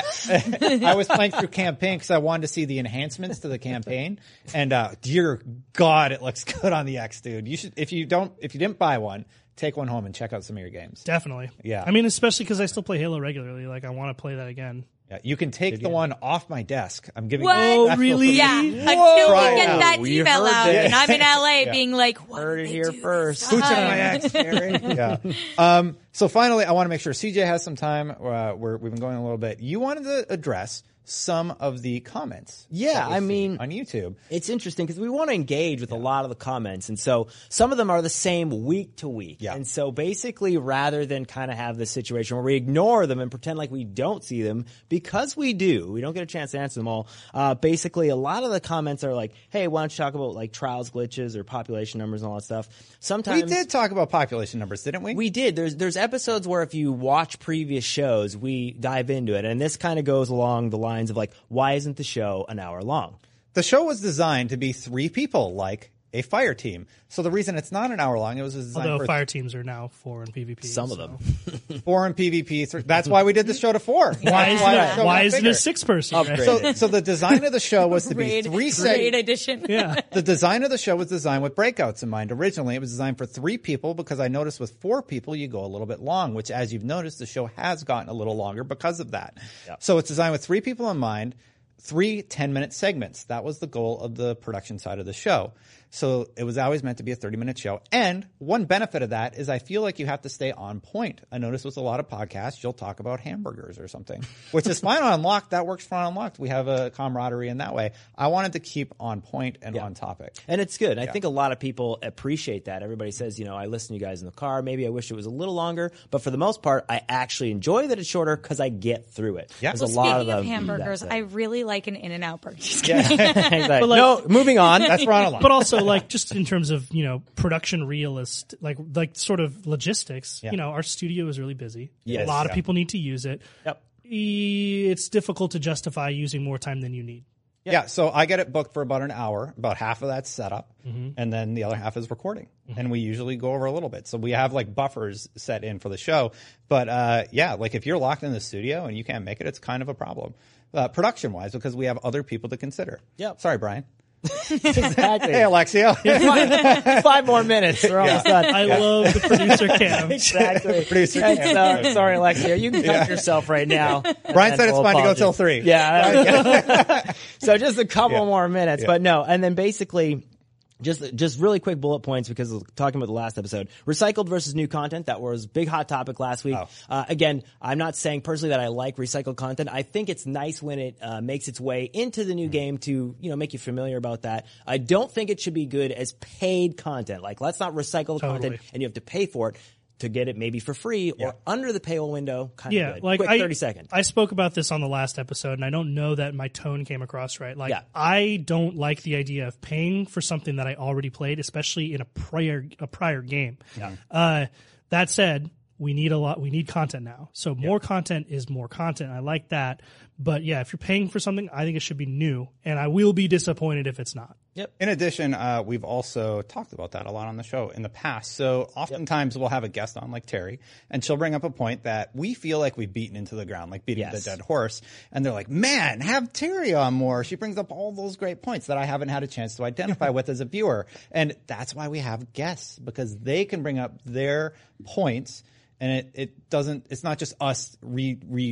I was playing through campaign because I wanted to see the enhancements to the campaign. And uh, dear God, it looks good on the X, dude. You should if you don't if you didn't buy one, take one home and check out some of your games. Definitely. Yeah. I mean, especially because I still play Halo regularly. Like, I want to play that again. Yeah, you can take the one off my desk. I'm giving. What? You Oh, that's really? Yeah, Whoa. until Try we it get out. that We email heard out, this. and I'm in L A being like, what Heard did it they here do first. this Pooch it on time? my ex, Gary. Yeah. Um, so finally, I want to make sure C J has some time. Uh, where we've been going a little bit. You wanted to address some of the comments. Yeah, that we've I seen mean- on YouTube. It's interesting because we want to engage with a lot of the comments. And so some of them are the same week to week. Yeah. And so basically, rather than kind of have this situation where we ignore them and pretend like we don't see them, because we do, we don't get a chance to answer them all. Uh, basically, a lot of the comments are like, hey, why don't you talk about like trials glitches or population numbers and all that stuff. Sometimes We did talk about population numbers, didn't we? We did. There's there's episodes where if you watch previous shows, we dive into it. And this kind of goes along the lines of like, why isn't the show an hour long? The show was designed to be three people, like a fire team. So the reason it's not an hour long, it was designed Although for fire teams are now four in PvP. Some of so. them. four in PvP. Three, that's why we did the show to four. Why That's isn't the it, show why got isn't bigger. it six person? Upgrade. So, so the design of the show was to be Raid, three raid segments. edition. Yeah. The design of the show was designed with breakouts in mind. Originally, it was designed for three people because I noticed with four people, you go a little bit long, which as you've noticed, the show has gotten a little longer because of that. Yep. So it's designed with three people in mind, three ten-minute segments. That was the goal of the production side of the show. So it was always meant to be a thirty-minute show. And one benefit of that is I feel like you have to stay on point. I noticed with a lot of podcasts, you'll talk about hamburgers or something, which is fine on Unlocked. That works fine on Unlocked. We have a camaraderie in that way. I wanted to keep on point and on topic. And it's good. I think a lot of people appreciate that. Everybody says, you know, I listen to you guys in the car. Maybe I wish it was a little longer. But for the most part, I actually enjoy that it's shorter because I get through it. Yeah. There's Well, a lot speaking of, of them hamburgers, that- I really like an In-N-Out burger. Just Yeah. Exactly. like- no, moving on. That's Ron Unlocked. But also, like, just in terms of, you know, production realist, like, like sort of logistics, Yeah. you know, our studio is really busy. Yes. a lot Yeah. of people need to use it. Yep. E- It's difficult to justify using more time than you need. Yeah, so I get it booked for about an hour. About half of that's setup, Mm-hmm. and then the other half is recording. And we usually go over a little bit. So we have like buffers set in for the show. But uh, yeah, like if you're locked in the studio and you can't make it, it's kind of a problem, uh, production wise, because we have other people to consider. Yep. Sorry, Brian. Exactly. Hey, Alexio. five, five more minutes. We're almost done. I love the producer cam. Exactly. Producer And Cam. so, sorry, Alexia. You can cut yourself right now. Brian said it's Full fine to go apology. till three. Yeah. So just a couple Yeah. more minutes, Yeah. but no. And then basically, just just really quick bullet points because of talking about the last episode. Recycled versus new content. That was a big hot topic last week. Oh. Uh, again, I'm not saying personally that I like recycled content. I think it's nice when it uh, makes its way into the new game to, you know, make you familiar about that. I don't think it should be good as paid content. Like, let's not recycle the Totally. content and you have to pay for it to get it maybe for free or Yeah. under the paywall window. Kind Yeah, of good. like Quick I, thirty seconds. I spoke about this on the last episode, and I don't know that my tone came across right. Like, Yeah. I don't like the idea of paying for something that I already played, especially in a prior a prior game. Uh, that said, we need a lot. We need content now, so more content is more content. I like that, but yeah, if you're paying for something, I think it should be new, and I will be disappointed if it's not. In addition, uh, we've also talked about that a lot on the show in the past. So oftentimes we'll have a guest on like Terry, and she'll bring up a point that we feel like we've beaten into the ground, like beating Yes. the dead horse. And they're like, man, have Terry on more. She brings up all those great points that I haven't had a chance to identify with as a viewer. And that's why we have guests, because they can bring up their points, and it, it doesn't, it's not just us re, re,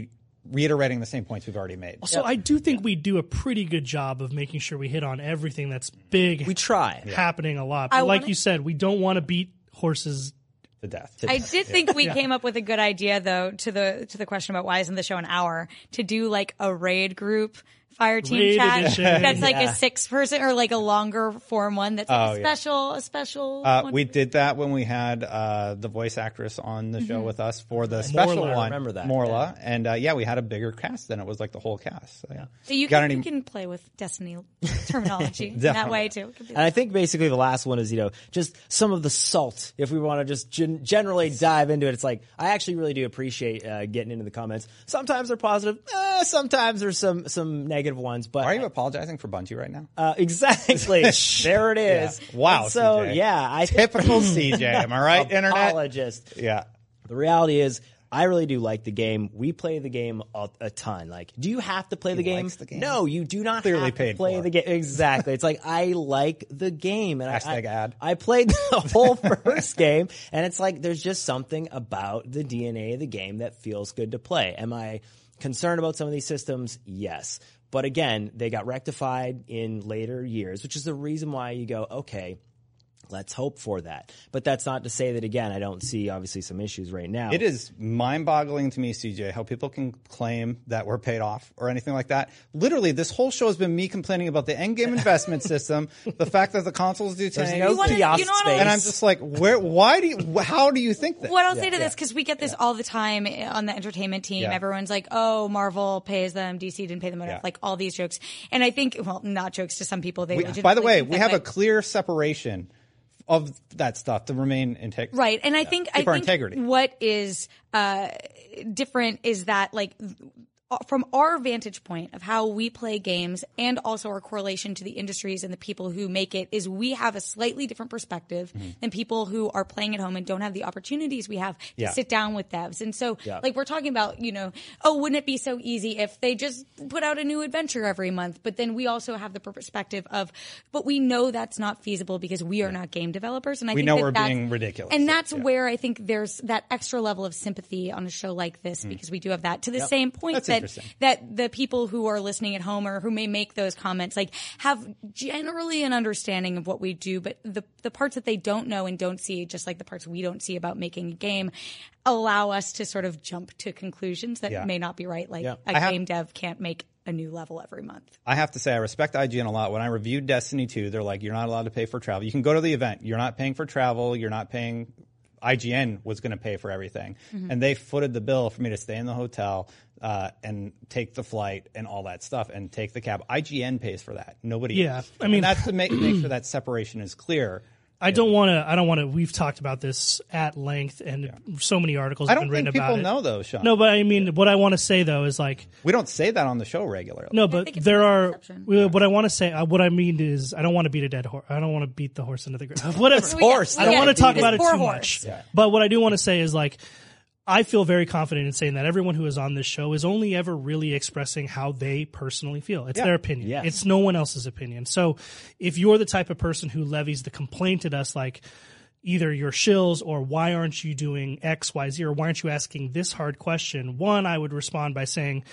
reiterating the same points we've already made. So yep. I do think we do a pretty good job of making sure we hit on everything that's big. We try. Happening a lot. But I like wanna... you said, we don't want to beat horses to death. I did think we yeah. came up with a good idea, though, to the to the question about why isn't the show an hour, to do like a raid group fire team raid chat edition. That's like yeah. a six person or like a longer form one that's like oh, a special yeah. a special uh, one. We did that when we had uh, the voice actress on the mm-hmm. show with us for the Morla, special I one. remember that. Morla. Yeah. And uh, yeah, we had a bigger cast than it was like the whole cast. So, yeah. So you, can, any... you can play with Destiny terminology in that way too. And I think basically the last one is, you know, just some of the salt. If we want to just gen- generally dive into it, it's like, I actually really do appreciate uh, getting into the comments. Sometimes they're positive. Uh, sometimes there's some, some negative ones, but are you apologizing for Bungie right now? Uh, exactly. There it is. Yeah. Wow. And so C J. yeah, I typical C J. Am I right? Internet apologist. Yeah. The reality is, I really do like the game. We play the game a, a ton. Like, do you have to play the game? the game? No, you do not Clearly have to paid play for. the game. Exactly. It's like, I like the game. And Hashtag I, I, ad. I played the whole first game, and it's like, there's just something about the D N A of the game that feels good to play. Am I concerned about some of these systems? Yes. But again, they got rectified in later years, which is the reason why you go, okay, let's hope for that. But that's not to say that, again, I don't see obviously some issues right now. It is mind-boggling to me, C J, how people can claim that we're paid off or anything like that. Literally, this whole show has been me complaining about the endgame investment system, the fact that the consoles do tank. There's no wanna, kiosk you know space. And I'm just like, where? Why do you? How do you think that? What I'll yeah, say to yeah. this, because we get this yeah. all the time on the entertainment team. Yeah. Everyone's like, "Oh, Marvel pays them, D C didn't pay them enough." Yeah. Like all these jokes, and I think, well, not jokes to some people. They we, by the way, we have a clear separation of that stuff to remain integral. Right. And I yeah. think, Keep I our think integrity. What is, uh, different is that like, from our vantage point of how we play games and also our correlation to the industries and the people who make it is we have a slightly different perspective mm-hmm. than people who are playing at home and don't have the opportunities we have to yeah. sit down with devs. And so yeah. like we're talking about, you know, oh, wouldn't it be so easy if they just put out a new adventure every month? But then we also have the perspective of, but we know that's not feasible because we are yeah. not game developers. And I we think know that we're that's, being ridiculous. And that's yeah. where I think there's that extra level of sympathy on a show like this mm. because we do have that. To the yep. same point that's that that the people who are listening at home or who may make those comments like have generally an understanding of what we do, but the the parts that they don't know and don't see, just like the parts we don't see about making a game, allow us to sort of jump to conclusions that yeah. may not be right. Like yeah. a have, game dev can't make a new level every month. I have to say I respect I G N a lot. When I reviewed Destiny two, they're like, you're not allowed to pay for travel. You can go to the event. You're not paying for travel. You're not paying. I G N was going to pay for everything. Mm-hmm. And they footed the bill for me to stay in the hotel uh, and take the flight and all that stuff and take the cab. I G N pays for that. Nobody Yeah. else. I mean, and that's to make, make sure that separation is clear. I don't want to. I don't want to. We've talked about this at length, and yeah. so many articles have been written about it. I don't think people know, though, Sean. No, but I mean, yeah. what I want to say though is like we don't say that on the show regularly. No, but there are. Yeah. What I want to say, uh, what I mean is, I don't want to beat a dead horse. I don't want to beat the horse into the ground. Whatever. horse. I don't want to talk about it too horse. much. Yeah. But what I do want to say is like. I feel very confident in saying that everyone who is on this show is only ever really expressing how they personally feel. It's yeah. their opinion. Yes. It's no one else's opinion. So if you're the type of person who levies the complaint at us like either you're shills or why aren't you doing X, Y, Z, or why aren't you asking this hard question, one, I would respond by saying,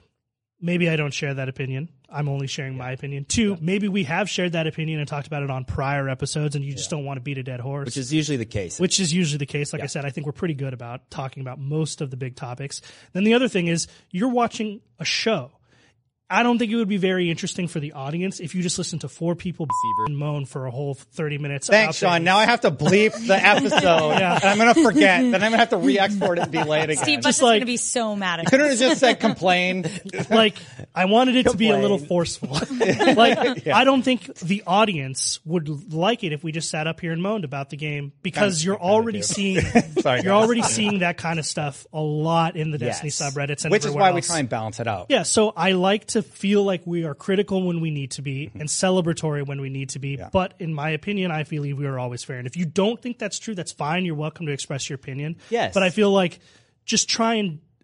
maybe I don't share that opinion. I'm only sharing yeah. my opinion. Two, yeah. maybe we have shared that opinion and talked about it on prior episodes and you just yeah. don't want to beat a dead horse. Which is usually the case. Which is usually the case. Like yeah. I said, I think we're pretty good about talking about most of the big topics. Then the other thing is you're watching a show. I don't think it would be very interesting for the audience if you just listened to four people and moan for a whole thirty minutes. Thanks, Sean. Now I have to bleep the episode. yeah. And I'm going to forget. Then I'm going to have to re-export it and delay it again. Steve Buss is like, going to be so mad at you. Couldn't have just said complain. Like, I wanted it complain. to be a little forceful. like, yeah. I don't think the audience would like it if we just sat up here and moaned about the game because kind of, you're already seeing Sorry, you're already seeing that kind of stuff a lot in the Destiny yes. subreddits and Which is why else. we try and balance it out. Yeah, so I like to feel like we are critical when we need to be mm-hmm. and celebratory when we need to be. Yeah. But in my opinion, I believe we are always fair. And if you don't think that's true, that's fine. You're welcome to express your opinion. Yes. But I feel like just try and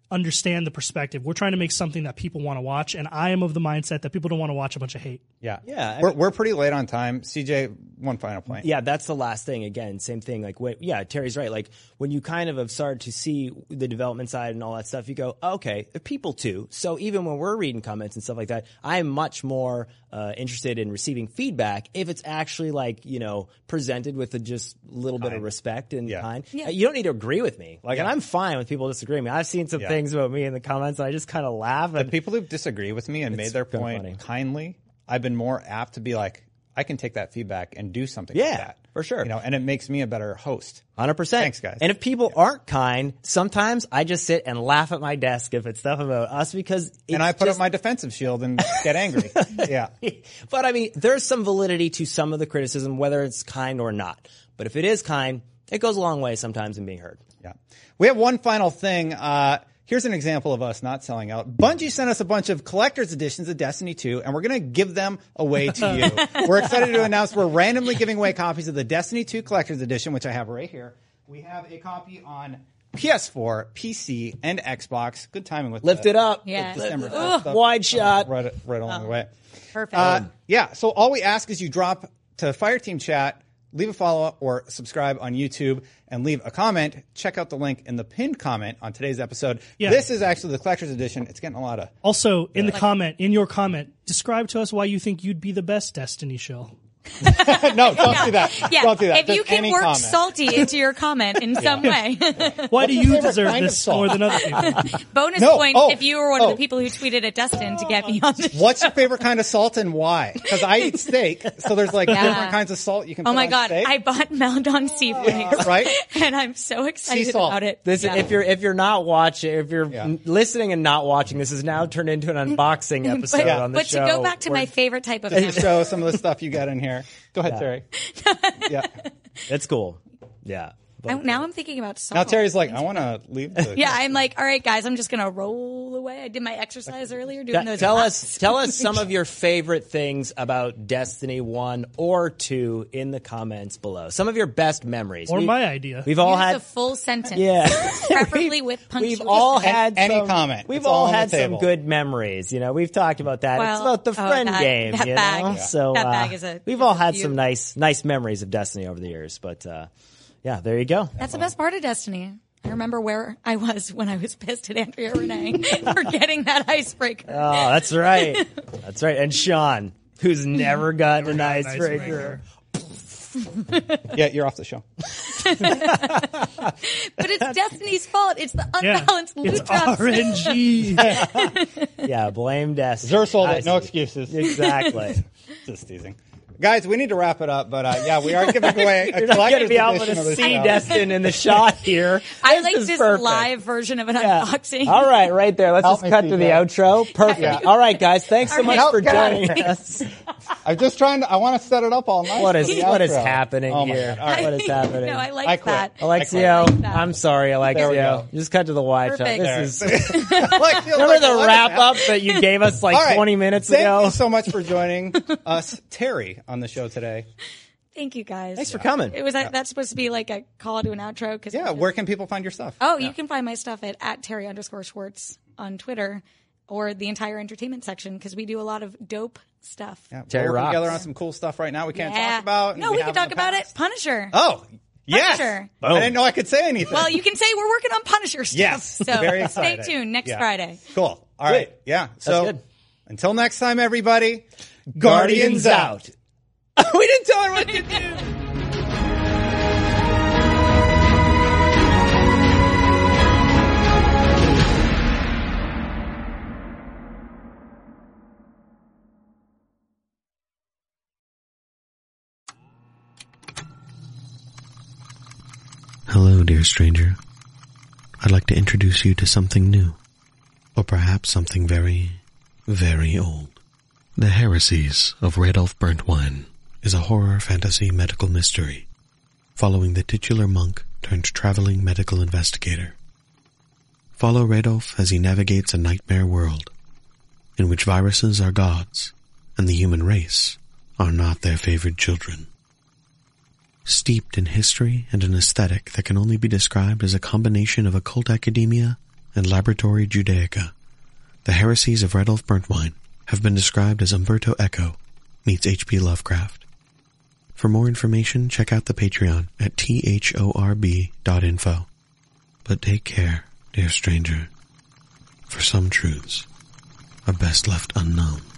understand the perspective. We're trying to make something that people want to watch, and I am of the mindset that people don't want to watch a bunch of hate. Yeah. Yeah, I We're, mean- we're pretty late on time. C J, one final point. Yeah, that's the last thing. Again, same thing. Like, what, yeah, Terry's right. Like, when you kind of have started to see the development side and all that stuff, you go, okay, they're people too. So even when we're reading comments and stuff like that, I'm much more uh, interested in receiving feedback if it's actually like, you know, presented with a just little bit of respect and Yeah. kind. Yeah. You don't need to agree with me. Like, Yeah. and I'm fine with people disagreeing with me. I've seen some Yeah. things about me in the comments, and I just kind of laugh. The And people who disagree with me and made their kinda point funny. kindly, I've been more apt to be like, I can take that feedback and do something Yeah, with that. for sure. You know, and it makes me a better host. one hundred percent. Thanks, guys. And if people aren't kind, sometimes I just sit and laugh at my desk if it's stuff about us because it's And I put just, up my defensive shield and get angry. Yeah. But I mean, there's some validity to some of the criticism, whether it's kind or not. But if it is kind, it goes a long way sometimes in being heard. Yeah. We have one final thing. Uh, here's an example of us not selling out. Bungie sent us a bunch of collector's editions of Destiny two, and we're going to give them away to you. We're excited to announce we're randomly giving away copies of the Destiny two collector's edition, which I have right here. We have a copy on P S four, P C, and Xbox. Good timing with Lift the, it up. Yeah. December Ugh. first stuff. Wide shot. Right, right along the way. Perfect. Uh, yeah, so all we ask is you drop to Fireteam Chat, leave a follow or subscribe on YouTube, and leave a comment. Check out the link in the pinned comment on today's episode. Yeah. This is actually the collector's edition. It's getting a lot of... Also, in the comment, in your comment, describe to us why you think you'd be the best Destiny show. No, don't do that. yeah. Don't do that. If you Just can any work comment. salty into your comment in some way. Why do you favorite deserve kind of this salt? more than other people? Bonus No. point Oh. if you were one of Oh. the people who tweeted at Dustin to get me on the show. What's your favorite kind of salt and why? Because I eat steak, so there's like Yeah. different kinds of salt you can Oh put my on god, steak. I bought Meldon sea flakes. Right? And I'm so excited Sea salt. about it. Listen, Yeah. if you're if you're not watching, if you're Yeah. n- listening and not watching, this is now turned into an unboxing episode but, on the but show. to go back to We're- my favorite type of To hammer. show some of the stuff you got in here. Go ahead, Terry. Yeah. It's cool. Yeah. But- I, now I'm thinking about salt. Now Terry's like, I want to leave the... Yeah, I'm like, all right, guys, I'm just gonna roll away. I did my exercise earlier doing Te- those. tell laps. us, tell us some of your favorite things about Destiny one or two in the comments below. Some of your best memories. Or We- my idea. We've all Use had a full sentence. Yeah. Preferably We've- with We've punctuation. all had Any some, comment. We've It's all all on the had some table. good memories. You know, we've talked about that. it's Well, about the oh, friend that- game. that you bag. know? Yeah. So That uh, bag is a- we've is all a had beaut. some nice, nice memories of Destiny over the years. But uh, yeah, there you go. That's the best part of Destiny. I remember where I was when I was pissed at Andrea Renee for getting that icebreaker. Oh, that's right. That's right. And Sean, who's never gotten an got an icebreaker. Yeah, you're off the show. But it's Destiny's fault. It's the Yeah. unbalanced loot It's drops. R N G. Yeah, blame Destiny. Zer sold I it. No see. excuses. Exactly. Just teasing. Guys, we need to wrap it up, but uh, yeah, we are giving away a You're not going to collector's be able edition to of the see show. Destin in the shot here. I like is this perfect. live version of an Yeah. unboxing. All right, right there. Let's Help just me cut see to the that. outro. Perfect. Yeah. All right, guys. Thanks so All much right. for Get out of joining here. us. I'm just trying to, I want to set it up all night. What for is the what is outro. happening Oh my here? God. All right. What is happening? No, I like I quit. that. Alexio, like that. I'm sorry, There we Alexio. go. Just cut to the wide shot. Perfect. This There. is Like, feel remember like the what wrap is up that you gave us like All right. twenty minutes Thank ago. you so much for joining us, Terry, on the show today. Thank you guys. Thanks for coming. It was that that's supposed to be like a call to an outro. Cause Yeah, where can people find your stuff? Oh, you can find my stuff at, at Terry underscore Schwartz on Twitter or the entire entertainment section because we do a lot of dope stuff. Yeah, Terry we're working rocks. together on some cool stuff right now we can't Yeah. talk about. and No, we, have can in talk the about it. past. Punisher. Oh, yes. Punisher. I didn't know I could say anything. Well, you can say we're working on Punisher stuff. Yes, So very stay excited. tuned next Yeah. Friday. Cool. All right. Yeah. So good. until next time, everybody, Guardians Guardians out. out. We didn't tell her what to do. Hello, dear stranger. I'd like to introduce you to something new, or perhaps something very, very old. The Heresies of Radolf Burntwine is a horror fantasy medical mystery following the titular monk turned traveling medical investigator. Follow Radolf as he navigates a nightmare world in which viruses are gods and the human race are not their favored children. Steeped in history and an aesthetic that can only be described as a combination of occult academia and Laboratory Judaica, the heresies of Redolf Burntwine have been described as Umberto Eco meets H P Lovecraft. For more information, check out the Patreon at thorb dot info. But take care, dear stranger, for some truths are best left unknown.